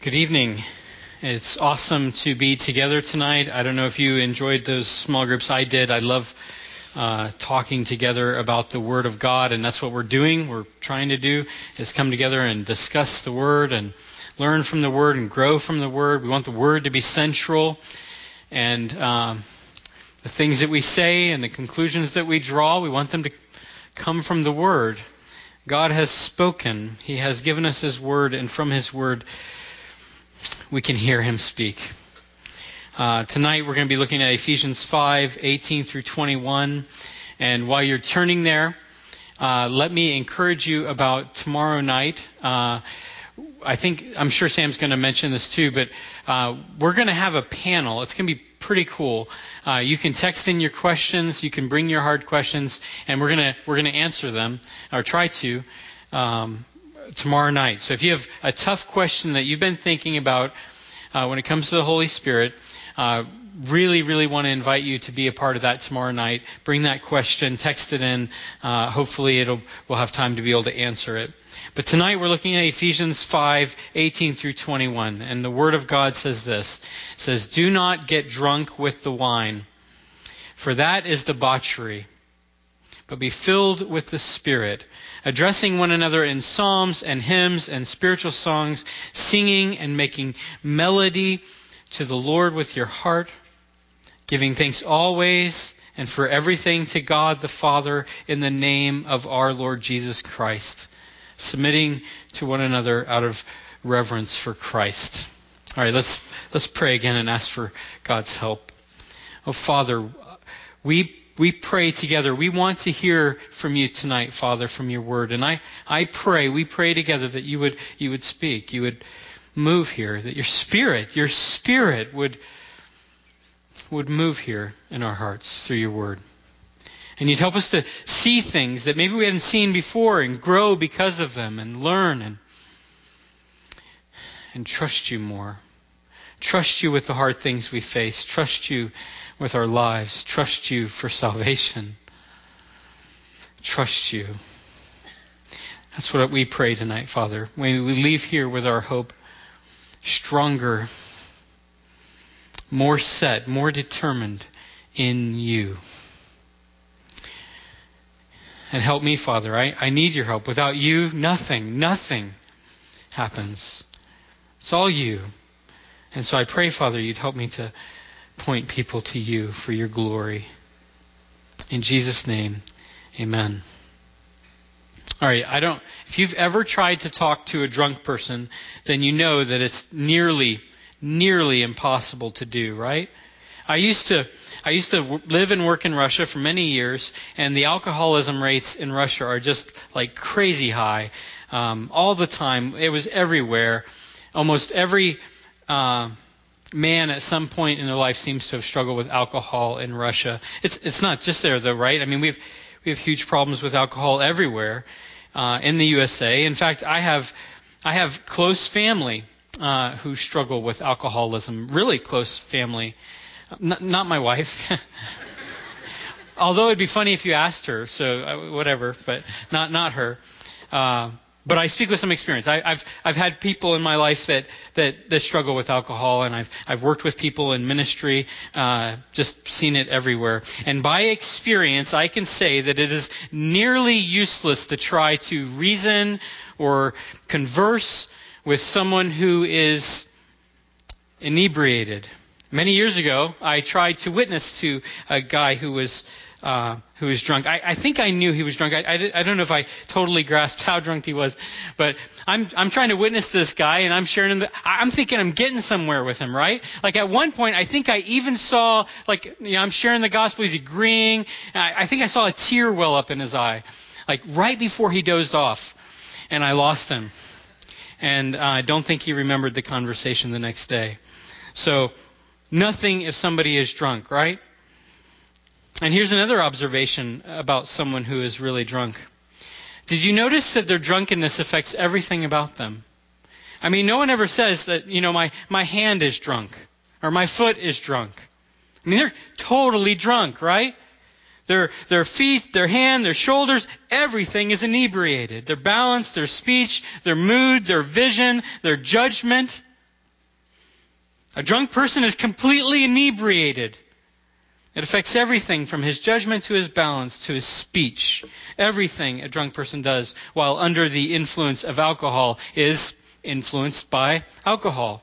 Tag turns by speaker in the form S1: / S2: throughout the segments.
S1: Good evening. It's awesome to be together tonight. I don't know if you enjoyed those small groups. I did. I love talking together about the Word of God, and that's what we're doing. We're trying to do is come together and discuss the Word and learn from the Word and grow from the Word. We want the Word to be central, and the things that we say and the conclusions that we draw, we want them to come from the Word. God has spoken. He has given us His Word, and from His Word we can hear Him speak. Tonight we're going to be looking at Ephesians 5:18 through 21. And while you're turning there, let me encourage you about tomorrow night. I'm sure Sam's going to mention this too, but we're going to have a panel. It's going to be pretty cool. You can text in your questions. You can bring your hard questions, and we're going to answer them, or try to, tomorrow night. So if you have a tough question that you've been thinking about when it comes to the Holy Spirit, really want to invite you to be a part of that tomorrow night. Bring that question, text it in. Hopefully we'll have time to be able to answer it. But tonight we're looking at Ephesians 5:18 through 21. And the Word of God says this. It says, "Do not get drunk with the wine, for that is debauchery, but be filled with the Spirit, addressing one another in psalms and hymns and spiritual songs, singing and making melody to the Lord with your heart, giving thanks always and for everything to God the Father in the name of our Lord Jesus Christ, submitting to one another out of reverence for Christ." All right, let's pray again and ask for God's help. Oh, Father, we pray together. We want to hear from you tonight, Father, from your word. And we pray together that you would speak, you would move here, that your spirit would move here in our hearts through your word. And you'd help us to see things that maybe we hadn't seen before and grow because of them and learn and trust you more. Trust you with the hard things we face. Trust you with our lives. Trust you for salvation. Trust you. That's what we pray tonight, Father. May we leave here with our hope stronger, more set, more determined in you. And help me, Father. I need your help. Without you, nothing happens. It's all you. And so I pray, Father, you'd help me to point people to you for your glory. In Jesus' name, amen. All right, if you've ever tried to talk to a drunk person, then you know that it's nearly impossible to do, right? I used to live and work in Russia for many years, and the alcoholism rates in Russia are just like crazy high. All the time. It was everywhere. Almost every man at some point in their life seems to have struggled with alcohol in Russia. It's not just there though, right? I mean, we have huge problems with alcohol everywhere in the USA. In fact, I have close family who struggle with alcoholism. Really close family. Not my wife. Although it'd be funny if you asked her. So whatever, but not her. But I speak with some experience. I've had people in my life that struggle with alcohol, and I've worked with people in ministry, just seen it everywhere. And by experience, I can say that it is nearly useless to try to reason or converse with someone who is inebriated. Many years ago, I tried to witness to a guy who was drunk. I think I knew he was drunk. I don't know if I totally grasped how drunk he was, but I'm trying to witness to this guy, and I'm sharing him. I'm thinking I'm getting somewhere with him, right? Like at one point, I think I even saw, I'm sharing the gospel. He's agreeing. I think I saw a tear well up in his eye, like right before he dozed off, and I lost him. And I don't think he remembered the conversation the next day. So nothing if somebody is drunk, right? And here's another observation about someone who is really drunk. Did you notice that their drunkenness affects everything about them? I mean, no one ever says that, my hand is drunk or my foot is drunk. I mean, they're totally drunk, right? Their feet, their hand, their shoulders, everything is inebriated. Their balance, their speech, their mood, their vision, their judgment. A drunk person is completely inebriated. It affects everything from his judgment to his balance to his speech. Everything a drunk person does while under the influence of alcohol is influenced by alcohol.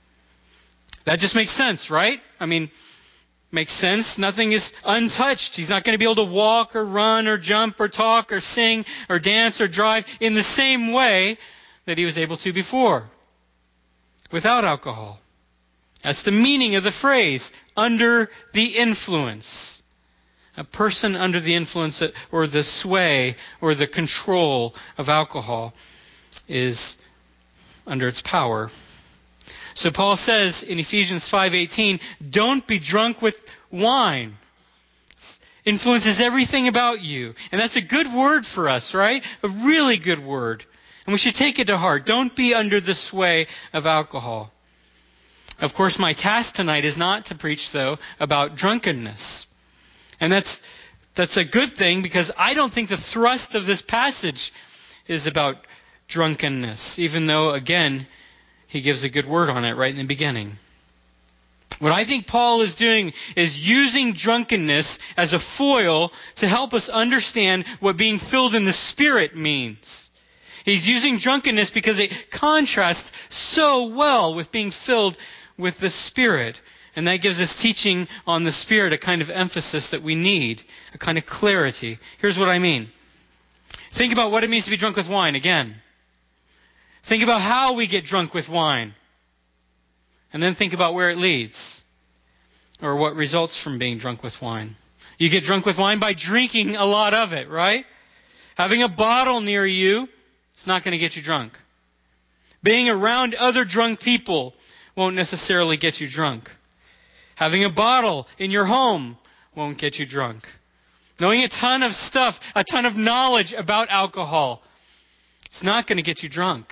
S1: That just makes sense, right? I mean, makes sense. Nothing is untouched. He's not going to be able to walk or run or jump or talk or sing or dance or drive in the same way that he was able to before without alcohol. That's the meaning of the phrase, under the influence. A person under the influence or the sway or the control of alcohol is under its power. So Paul says in Ephesians 5:18, don't be drunk with wine. It influences everything about you. And that's a good word for us, right? A really good word. And we should take it to heart. Don't be under the sway of alcohol. Of course, my task tonight is not to preach, though, about drunkenness. And that's a good thing, because I don't think the thrust of this passage is about drunkenness, even though, again, he gives a good word on it right in the beginning. What I think Paul is doing is using drunkenness as a foil to help us understand what being filled in the Spirit means. He's using drunkenness because it contrasts so well with being filled with the Spirit. And that gives us teaching on the Spirit, a kind of emphasis that we need, a kind of clarity. Here's what I mean. Think about what it means to be drunk with wine again. Think about how we get drunk with wine. And then think about where it leads, or what results from being drunk with wine. You get drunk with wine by drinking a lot of it, right? Having a bottle near you, it's not going to get you drunk. Being around other drunk people won't necessarily get you drunk. Having a bottle in your home won't get you drunk. Knowing a ton of stuff, a ton of knowledge about alcohol, it's not going to get you drunk.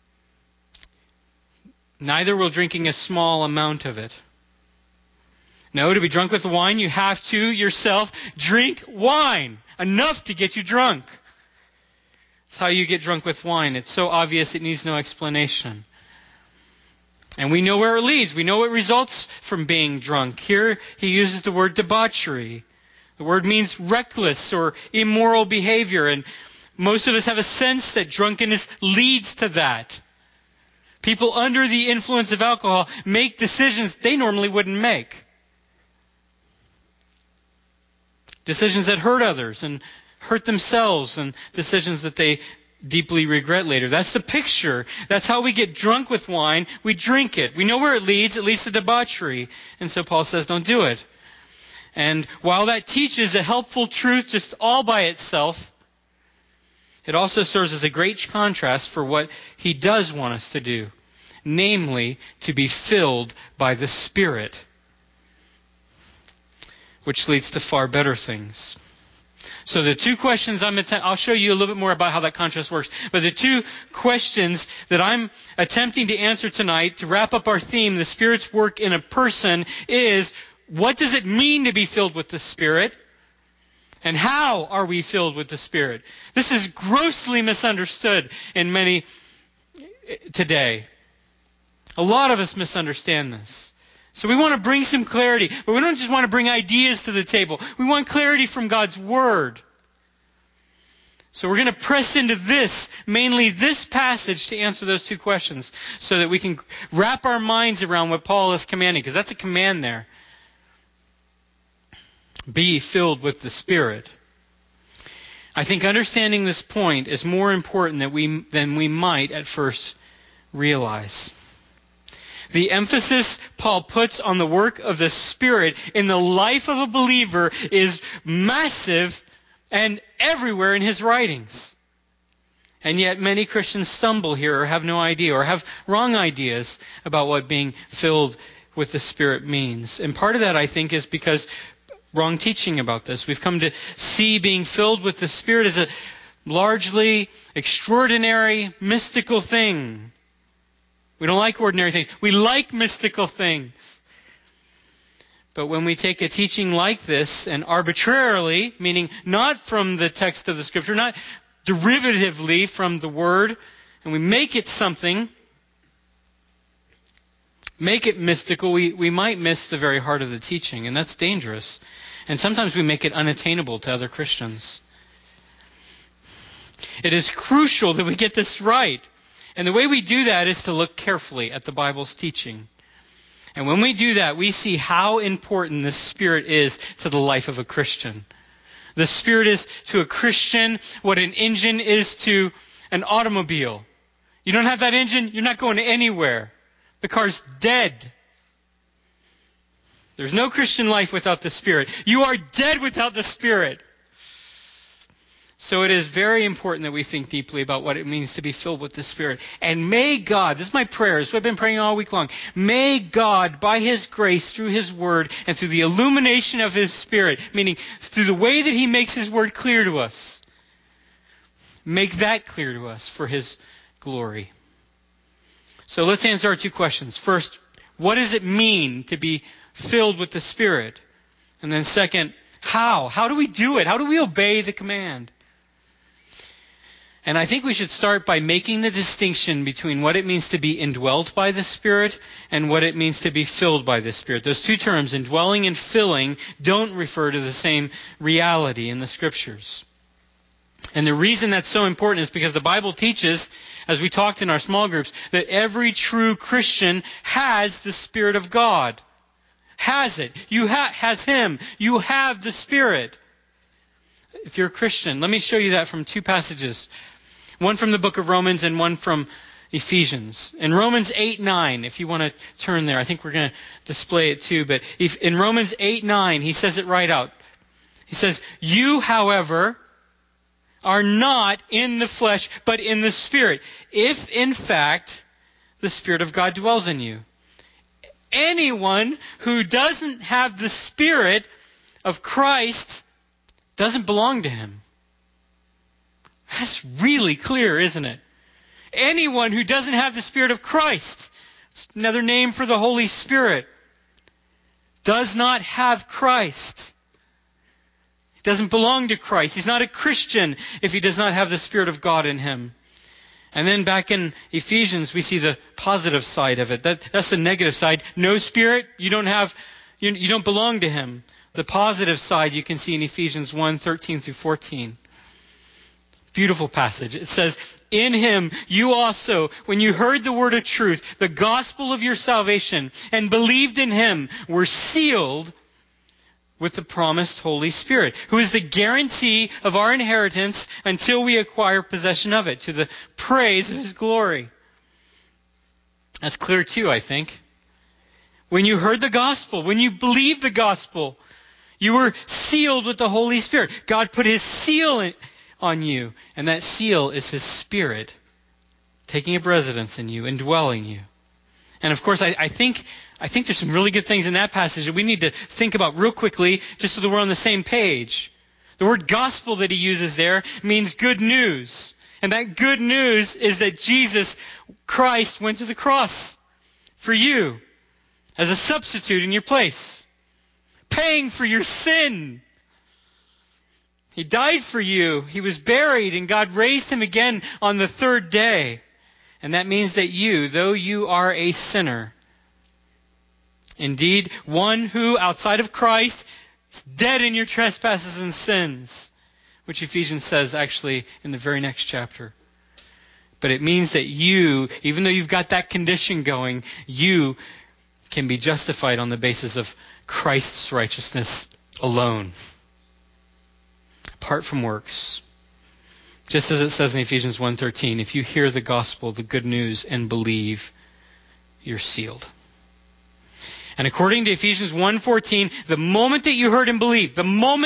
S1: Neither will drinking a small amount of it. No, to be drunk with wine, you have to yourself drink wine, enough to get you drunk. That's how you get drunk with wine. It's so obvious it needs no explanation. And we know where it leads. We know what results from being drunk. Here he uses the word debauchery. The word means reckless or immoral behavior. And most of us have a sense that drunkenness leads to that. People under the influence of alcohol make decisions they normally wouldn't make. Decisions that hurt others and hurt themselves, and decisions that they deeply regret later. That's the picture. That's how we get drunk with wine. We drink it. We know where it leads. It leads to debauchery. And so Paul says, don't do it. And while that teaches a helpful truth just all by itself, it also serves as a great contrast for what he does want us to do. Namely, to be filled by the Spirit. Which leads to far better things. So the two questions I'll show you a little bit more about how that contrast works. But the two questions that I'm attempting to answer tonight to wrap up our theme, the Spirit's work in a person, is what does it mean to be filled with the Spirit? And how are we filled with the Spirit? This is grossly misunderstood in many today. A lot of us misunderstand this. So we want to bring some clarity, but we don't just want to bring ideas to the table. We want clarity from God's Word. So we're going to press into this, mainly this passage, to answer those two questions so that we can wrap our minds around what Paul is commanding, because that's a command there. Be filled with the Spirit. I think understanding this point is more important than we might at first realize. The emphasis Paul puts on the work of the Spirit in the life of a believer is massive and everywhere in his writings. And yet many Christians stumble here or have no idea or have wrong ideas about what being filled with the Spirit means. And part of that, I think, is because wrong teaching about this. We've come to see being filled with the Spirit as a largely extraordinary, mystical thing. We don't like ordinary things. We like mystical things. But when we take a teaching like this and arbitrarily, meaning not from the text of the Scripture, not derivatively from the Word, and we make it something, make it mystical, we might miss the very heart of the teaching, and that's dangerous. And sometimes we make it unattainable to other Christians. It is crucial that we get this right. And the way we do that is to look carefully at the Bible's teaching. And when we do that, we see how important the Spirit is to the life of a Christian. The Spirit is to a Christian what an engine is to an automobile. You don't have that engine, you're not going anywhere. The car's dead. There's no Christian life without the Spirit. You are dead without the Spirit. So it is very important that we think deeply about what it means to be filled with the Spirit. And may God, this is my prayer, this is what I've been praying all week long, may God, by His grace, through His Word, and through the illumination of His Spirit, meaning through the way that He makes His Word clear to us, make that clear to us for His glory. So let's answer our two questions. First, what does it mean to be filled with the Spirit? And then second, how? How do we do it? How do we obey the command? And I think we should start by making the distinction between what it means to be indwelt by the Spirit and what it means to be filled by the Spirit. Those two terms, indwelling and filling, don't refer to the same reality in the Scriptures. And the reason that's so important is because the Bible teaches, as we talked in our small groups, that every true Christian has the Spirit of God. Has it. Has Him. You have the Spirit. If you're a Christian, let me show you that from two passages. One from the book of Romans and one from Ephesians. In Romans 8:9, if you want to turn there, I think we're going to display it too, but in Romans 8:9, he says it right out. He says, "You, however, are not in the flesh, but in the Spirit, if in fact the Spirit of God dwells in you." Anyone who doesn't have the Spirit of Christ doesn't belong to Him. That's really clear, isn't it? Anyone who doesn't have the Spirit of Christ, it's another name for the Holy Spirit, does not have Christ. He doesn't belong to Christ. He's not a Christian if he does not have the Spirit of God in him. And then back in Ephesians, we see the positive side of it. That's the negative side. No Spirit, you don't belong to Him. The positive side you can see in Ephesians 1:13 through 14. Beautiful passage. It says, "In Him you also, when you heard the word of truth, the gospel of your salvation, and believed in Him, were sealed with the promised Holy Spirit, who is the guarantee of our inheritance until we acquire possession of it, to the praise of His glory." That's clear too, I think. When you heard the gospel, when you believed the gospel, you were sealed with the Holy Spirit. God put His seal on you, and that seal is His Spirit taking up residence in you, indwelling you. And of course, I think there's some really good things in that passage that we need to think about real quickly, just so that we're on the same page. The word gospel that he uses there means good news. And that good news is that Jesus Christ went to the cross for you as a substitute in your place, paying for your sin. He died for you. He was buried, and God raised Him again on the third day. And that means that you, though you are a sinner, indeed one who, outside of Christ, is dead in your trespasses and sins, which Ephesians says actually in the very next chapter. But it means that you, even though you've got that condition going, you can be justified on the basis of Christ's righteousness alone, apart from works. Just as it says in Ephesians 1:13, if you hear the gospel, the good news, and believe, you're sealed. And according to Ephesians 1:14, the moment that you heard and believed,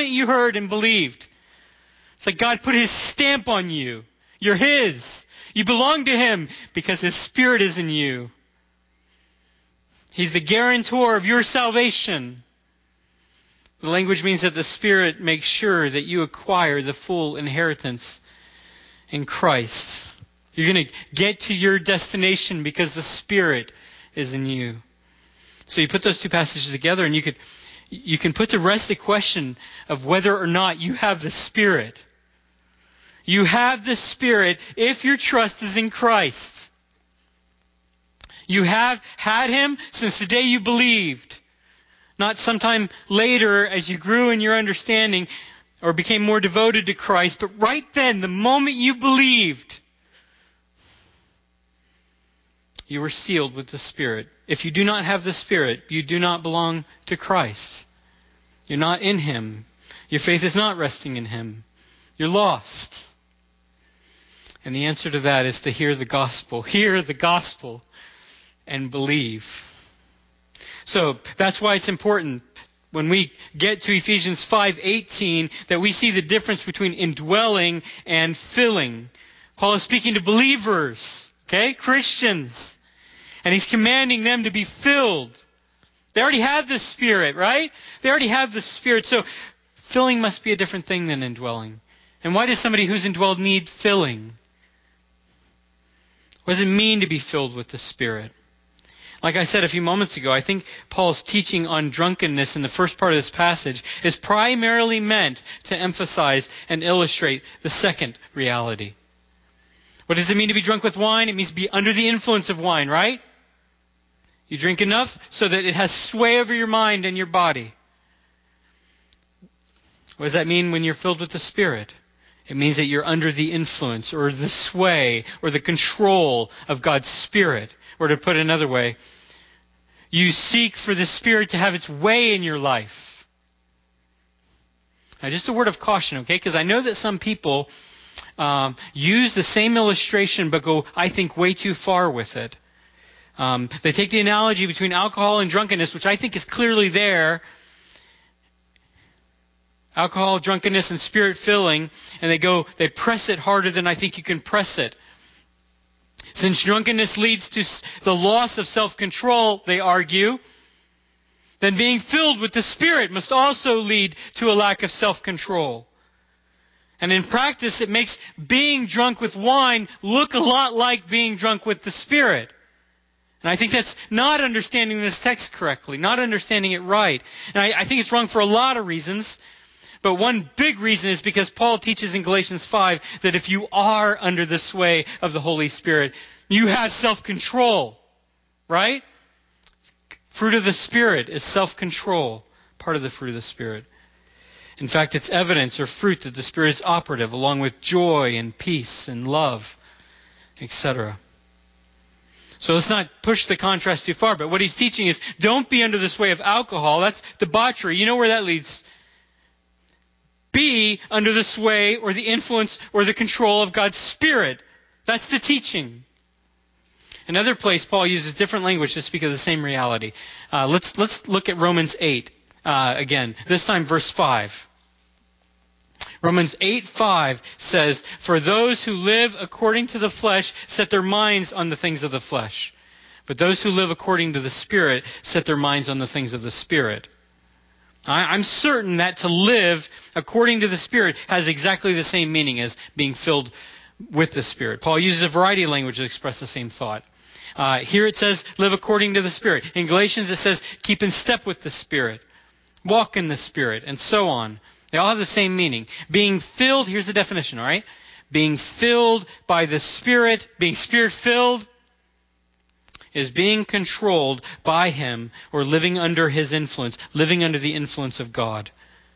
S1: it's like God put His stamp on you. You're His. You belong to Him because His Spirit is in you. He's the guarantor of your salvation. The language means that the Spirit makes sure that you acquire the full inheritance in Christ. You're going to get to your destination because the Spirit is in you. So you put those two passages together and you can put to rest the question of whether or not you have the Spirit. You have the Spirit if your trust is in Christ. You have had Him since the day you believed. Not sometime later as you grew in your understanding or became more devoted to Christ, but right then, the moment you believed, you were sealed with the Spirit. If you do not have the Spirit, you do not belong to Christ. You're not in Him. Your faith is not resting in Him. You're lost. And the answer to that is to hear the gospel. Hear the gospel and believe. So that's why it's important when we get to Ephesians 5:18 that we see the difference between indwelling and filling. Paul is speaking to believers, okay, Christians, and he's commanding them to be filled. They already have the Spirit, right? They already have the Spirit. So filling must be a different thing than indwelling. And why does somebody who's indwelled need filling? What does it mean to be filled with the Spirit? Like I said a few moments ago, I think Paul's teaching on drunkenness in the first part of this passage is primarily meant to emphasize and illustrate the second reality. What does it mean to be drunk with wine? It means to be under the influence of wine, right? You drink enough so that it has sway over your mind and your body. What does that mean when you're filled with the Spirit? It means that you're under the influence or the sway or the control of God's Spirit. Or to put it another way, you seek for the Spirit to have its way in your life. Now, just a word of caution, okay? Because I know that some people use the same illustration but go, I think, way too far with it. They take the analogy between alcohol and drunkenness, which I think is clearly there. Alcohol, drunkenness, and Spirit filling, and they press it harder than I think you can press it. Since drunkenness leads to the loss of self-control, they argue, then being filled with the Spirit must also lead to a lack of self-control. And in practice, it makes being drunk with wine look a lot like being drunk with the Spirit. And I think that's not understanding this text correctly, not understanding it right. And I think it's wrong for a lot of reasons. But one big reason is because Paul teaches in Galatians 5 that if you are under the sway of the Holy Spirit, you have self-control, right? Fruit of the Spirit is self-control, part of the fruit of the Spirit. In fact, it's evidence or fruit that the Spirit is operative, along with joy and peace and love, etc. So let's not push the contrast too far, but what he's teaching is don't be under the sway of alcohol. That's debauchery. You know where that leads? Be under the sway or the influence or the control of God's Spirit. That's the teaching. Another place, Paul uses different language to speak of the same reality. Let's look at Romans 8 again. This time, verse 5. Romans 8:5 says, "For those who live according to the flesh set their minds on the things of the flesh. But those who live according to the Spirit set their minds on the things of the Spirit." I'm certain that to live according to the Spirit has exactly the same meaning as being filled with the Spirit. Paul uses a variety of language to express the same thought. Here it says, live according to the Spirit. In Galatians it says, keep in step with the Spirit. Walk in the Spirit, and so on. They all have the same meaning. Being filled, here's the definition, all right? Being filled by the Spirit, being Spirit-filled, is being controlled by Him or living under His influence, living under the influence of God.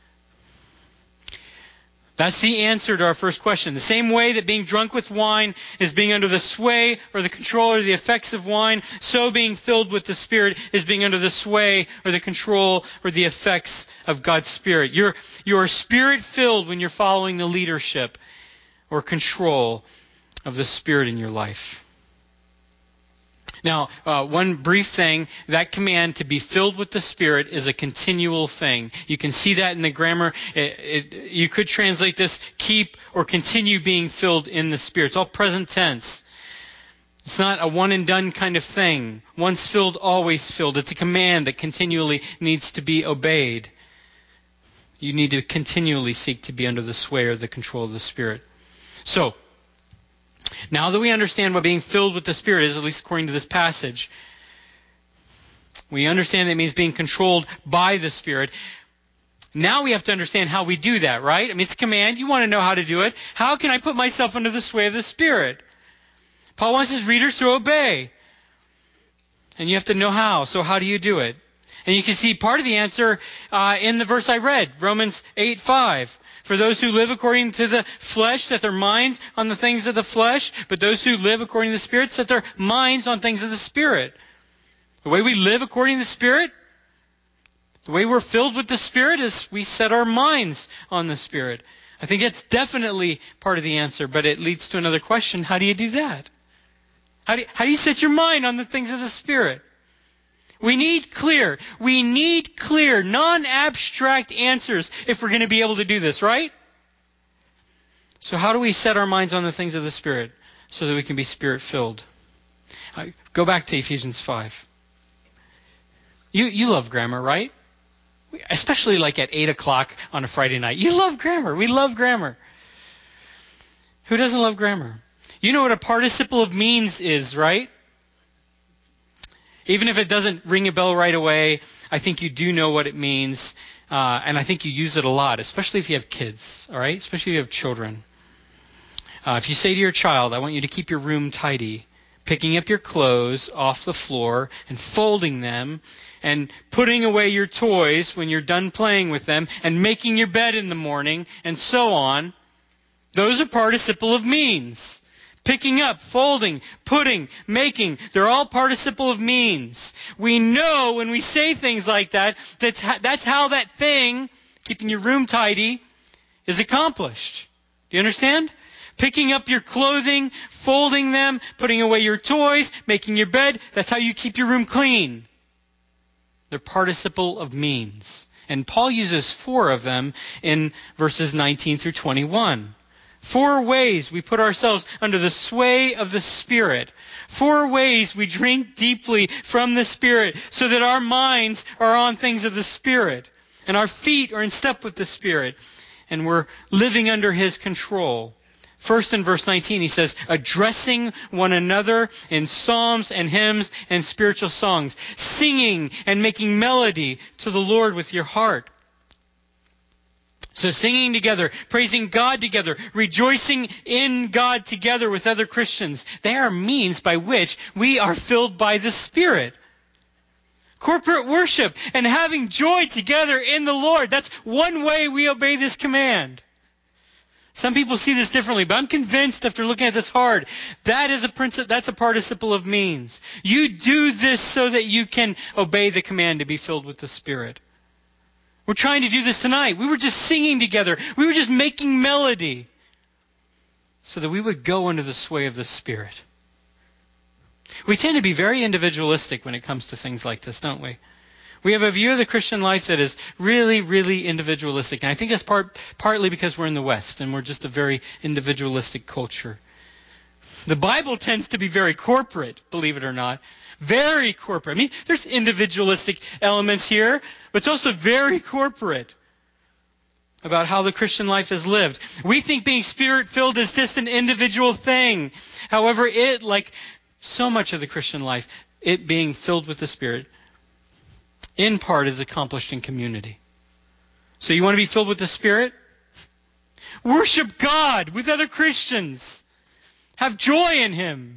S1: That's the answer to our first question. The same way that being drunk with wine is being under the sway or the control or the effects of wine, so being filled with the Spirit is being under the sway or the control or the effects of God's Spirit. You're Spirit-filled when you're following the leadership or control of the Spirit in your life. Now, one brief thing, that command to be filled with the Spirit is a continual thing. You can see that in the grammar. You could translate this, keep or continue being filled in the Spirit. It's all present tense. It's not a one and done kind of thing. Once filled, always filled. It's a command that continually needs to be obeyed. You need to continually seek to be under the sway or the control of the Spirit. So, now that we understand what being filled with the Spirit is, at least according to this passage, we understand that it means being controlled by the Spirit. Now we have to understand how we do that, right? I mean, it's a command. You want to know how to do it. How can I put myself under the sway of the Spirit? Paul wants his readers to obey. And you have to know how. So how do you do it? And you can see part of the answer in the verse I read, Romans 8:5. For those who live according to the flesh, set their minds on the things of the flesh, but those who live according to the Spirit set their minds on things of the Spirit. The way we live according to the Spirit, the way we're filled with the Spirit is we set our minds on the Spirit. I think it's definitely part of the answer, but it leads to another question. How do you do that? How do you set your mind on the things of the Spirit? We need clear, non-abstract answers if we're going to be able to do this, right? So how do we set our minds on the things of the Spirit so that we can be Spirit-filled? Go back to Ephesians 5. You love grammar, right? Especially like at 8 o'clock on a Friday night. You love grammar. We love grammar. Who doesn't love grammar? You know what a participle of means is, right? Even if it doesn't ring a bell right away, I think you do know what it means. And I think you use it a lot, especially if you have kids, all right? Especially if you have children. If you say to your child, I want you to keep your room tidy, picking up your clothes off the floor and folding them and putting away your toys when you're done playing with them and making your bed in the morning and so on, those are participle of means. Picking up, folding, putting, making, they're all participle of means. We know when we say things like that, that's how that thing, keeping your room tidy, is accomplished. Do you understand? Picking up your clothing, folding them, putting away your toys, making your bed, that's how you keep your room clean. They're participle of means. And Paul uses 4 of them in verses 19 through 21. 4 ways we put ourselves under the sway of the Spirit. 4 ways we drink deeply from the Spirit so that our minds are on things of the Spirit and our feet are in step with the Spirit and we're living under His control. First in verse 19 he says, addressing one another in psalms and hymns and spiritual songs, singing and making melody to the Lord with your heart. So singing together, praising God together, rejoicing in God together with other Christians, they are means by which we are filled by the Spirit. Corporate worship and having joy together in the Lord, that's one way we obey this command. Some people see this differently, but I'm convinced after looking at this hard, that's a participle of means. You do this so that you can obey the command to be filled with the Spirit. We're trying to do this tonight. We were just singing together. We were just making melody so that we would go under the sway of the Spirit. We tend to be very individualistic when it comes to things like this, don't we? We have a view of the Christian life that is really, really individualistic. And I think that's partly because we're in the West and we're just a very individualistic culture. The Bible tends to be very corporate, believe it or not. Very corporate. I mean, there's individualistic elements here, but it's also very corporate about how the Christian life is lived. We think being Spirit-filled is just an individual thing. However, it, like so much of the Christian life, it being filled with the Spirit, in part is accomplished in community. So you want to be filled with the Spirit? Worship God with other Christians. Have joy in Him.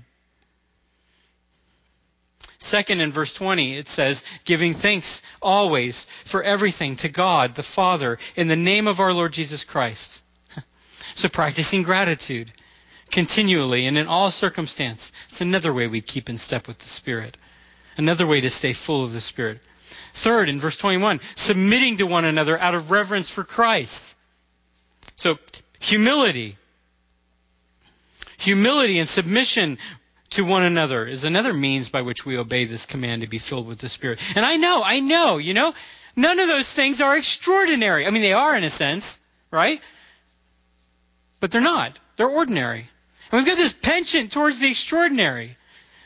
S1: Second, in verse 20, it says, giving thanks always for everything to God, the Father, in the name of our Lord Jesus Christ. So practicing gratitude continually and in all circumstance. It's another way we keep in step with the Spirit. Another way to stay full of the Spirit. Third, in verse 21, submitting to one another out of reverence for Christ. So humility. Humility and submission to one another is another means by which we obey this command to be filled with the Spirit. And I know, none of those things are extraordinary. I mean, they are in a sense, right? But they're not. They're ordinary. And we've got this penchant towards the extraordinary.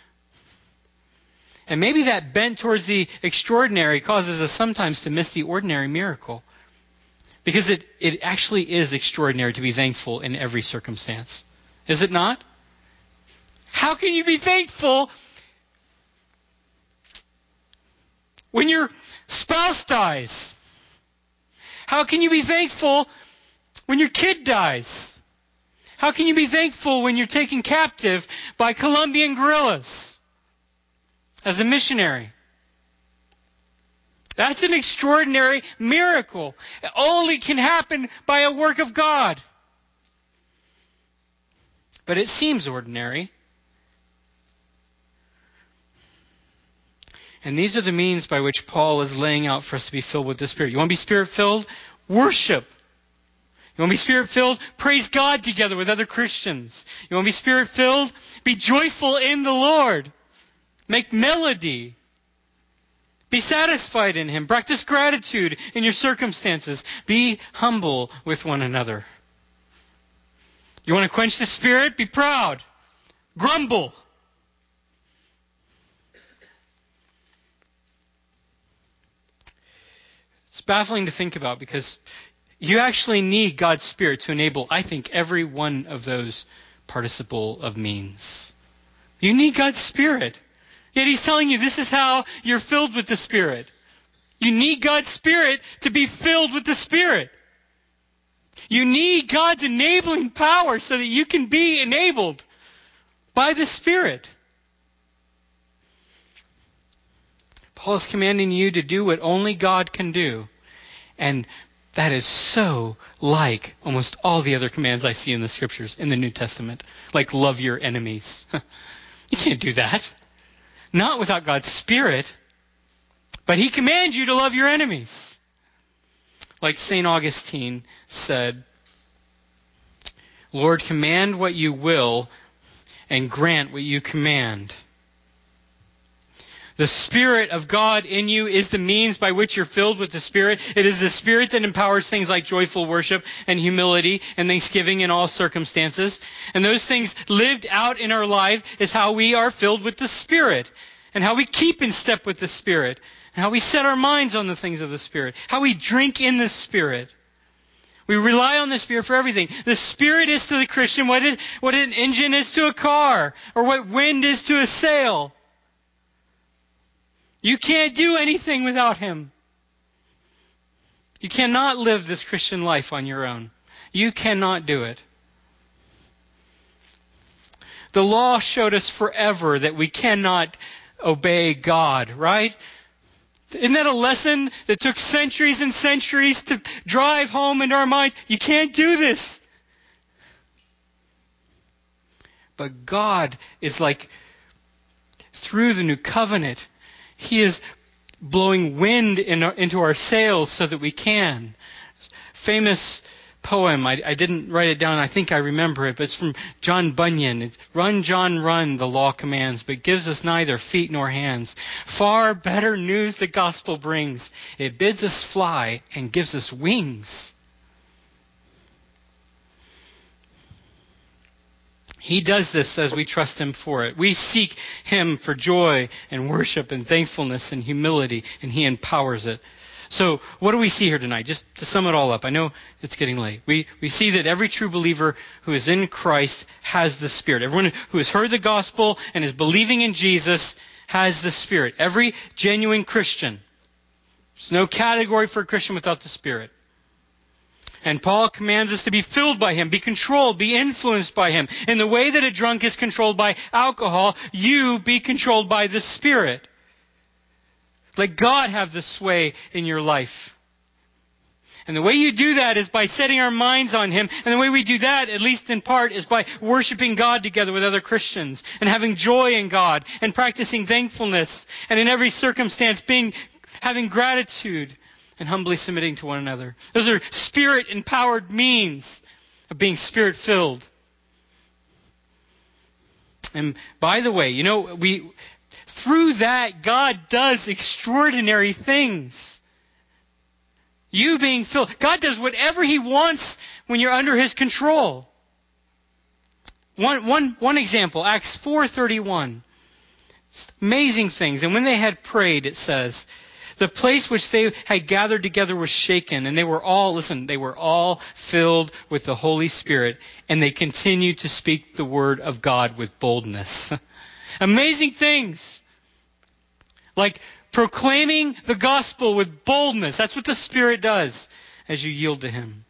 S1: And maybe that bent towards the extraordinary causes us sometimes to miss the ordinary miracle. Because it actually is extraordinary to be thankful in every circumstance. Is it not? How can you be thankful when your spouse dies? How can you be thankful when your kid dies? How can you be thankful when you're taken captive by Colombian guerrillas? as a missionary. That's an extraordinary miracle. It only can happen by a work of God. But it seems ordinary. And these are the means by which Paul is laying out for us to be filled with the Spirit. You want to be Spirit-filled? Worship. You want to be Spirit-filled? Praise God together with other Christians. You want to be Spirit-filled? Be joyful in the Lord. Make melody. Be satisfied in Him. Practice gratitude in your circumstances. Be humble with one another. You want to quench the Spirit? Be proud. Grumble. It's baffling to think about because you actually need God's Spirit to enable, I think, every one of those participle of means. You need God's Spirit. Yet He's telling you this is how you're filled with the Spirit. You need God's Spirit to be filled with the Spirit. You need God's enabling power so that you can be enabled by the Spirit. Paul is commanding you to do what only God can do. And that is so like almost all the other commands I see in the Scriptures, in the New Testament. Like love your enemies. You can't do that. Not without God's Spirit. But He commands you to love your enemies. Like St. Augustine said, Lord, command what you will and grant what you command. The Spirit of God in you is the means by which you're filled with the Spirit. It is the Spirit that empowers things like joyful worship and humility and thanksgiving in all circumstances. And those things lived out in our life is how we are filled with the Spirit and how we keep in step with the Spirit and how we set our minds on the things of the Spirit, how we drink in the Spirit. We rely on the Spirit for everything. The Spirit is to the Christian what an engine is to a car or what wind is to a sail. You can't do anything without Him. You cannot live this Christian life on your own. You cannot do it. The law showed us forever that we cannot obey God, right? Isn't that a lesson that took centuries and centuries to drive home into our mind? You can't do this. But God is like, through the new covenant, He is blowing wind into our sails so that we can. Famous poem, I didn't write it down, I think I remember it, but it's from John Bunyan. It's, run, John, run, the law commands, but gives us neither feet nor hands. Far better news the gospel brings. It bids us fly and gives us wings. He does this as we trust Him for it. We seek Him for joy and worship and thankfulness and humility, and He empowers it. So what do we see here tonight? Just to sum it all up. I know it's getting late. We see that every true believer who is in Christ has the Spirit. Everyone who has heard the gospel and is believing in Jesus has the Spirit. Every genuine Christian. There's no category for a Christian without the Spirit. And Paul commands us to be filled by Him, be controlled, be influenced by Him. In the way that a drunk is controlled by alcohol, you be controlled by the Spirit. Let God have the sway in your life. And the way you do that is by setting our minds on Him. And the way we do that, at least in part, is by worshiping God together with other Christians and having joy in God and practicing thankfulness and in every circumstance having gratitude and humbly submitting to one another. Those are Spirit-empowered means of being Spirit-filled. And by the way, through that, God does extraordinary things. You being filled. God does whatever He wants when you're under His control. One example, Acts 4:31. Amazing things. And when they had prayed, it says, the place which they had gathered together was shaken, and they were all filled with the Holy Spirit, and they continued to speak the word of God with boldness. Amazing things. Like proclaiming the gospel with boldness. That's what the Spirit does as you yield to Him.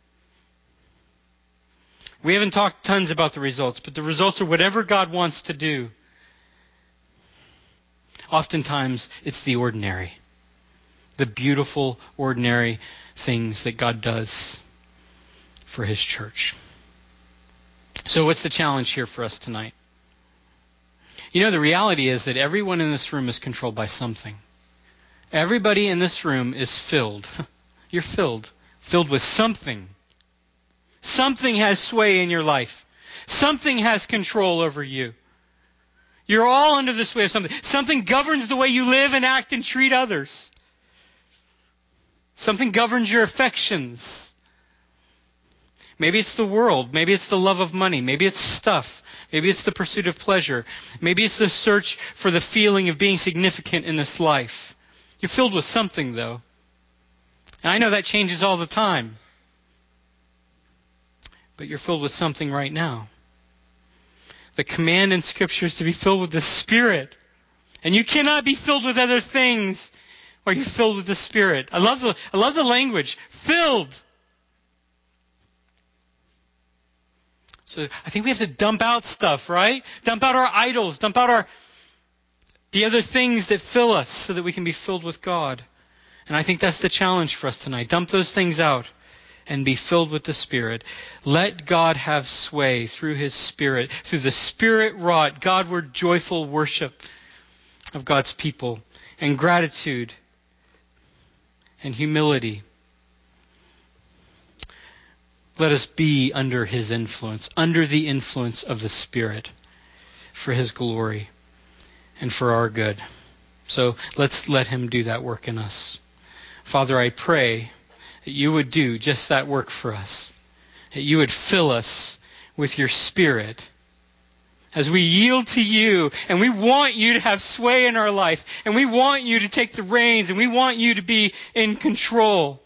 S1: We haven't talked tons about the results, but the results are whatever God wants to do. Oftentimes, it's the ordinary, the beautiful, ordinary things that God does for His church. So what's the challenge here for us tonight? You know, the reality is that everyone in this room is controlled by something. Everybody in this room is filled. You're filled with something. Something has sway in your life. Something has control over you. You're all under the sway of something. Something governs the way you live and act and treat others. Something governs your affections. Maybe it's the world. Maybe it's the love of money. Maybe it's stuff. Maybe it's the pursuit of pleasure. Maybe it's the search for the feeling of being significant in this life. You're filled with something, though. And I know that changes all the time. But you're filled with something right now. The command in Scripture is to be filled with the Spirit. And you cannot be filled with other things while you're filled with the Spirit. I love the language. Filled. So I think we have to dump out stuff, right? Dump out our idols. Dump out the other things that fill us so that we can be filled with God. And I think that's the challenge for us tonight. Dump those things out and be filled with the Spirit. Let God have sway through His Spirit, through the Spirit-wrought, Godward, joyful worship of God's people, and gratitude and humility. Let us be under His influence, under the influence of the Spirit, for His glory and for our good. So let's let Him do that work in us. Father, I pray that You would do just that work for us, that You would fill us with Your Spirit as we yield to You, and we want You to have sway in our life, and we want You to take the reins, and we want You to be in control.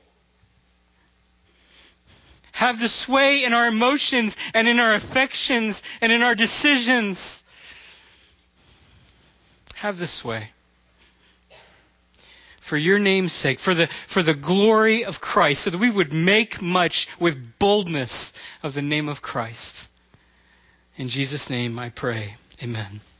S1: Have the sway in our emotions and in our affections and in our decisions. Have the sway. For Your name's sake, for the glory of Christ, so that we would make much with boldness of the name of Christ. In Jesus' name I pray. Amen.